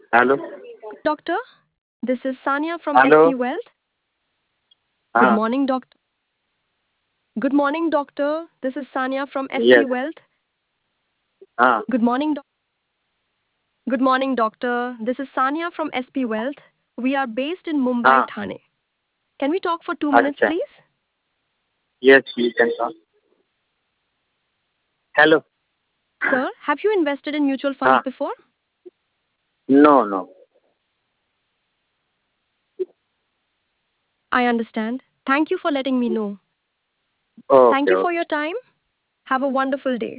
Hello. Doctor, this is Sanya from Hello. SP Wealth. Good Ah, morning, doctor. Good morning, doctor. This is Sanya from SP yes. Wealth. Ah, Good morning, Good morning, doctor. This is Sanya from SP Wealth. We are based in Mumbai, ah, Thane. Can we talk for 2 minutes, acha. please? Yes, you can talk. Hello. Sir, have you invested in mutual funds Ah, before? no, no. I understand. Thank you for letting me know. Okay, Thank you for okay. your time. Have a wonderful day.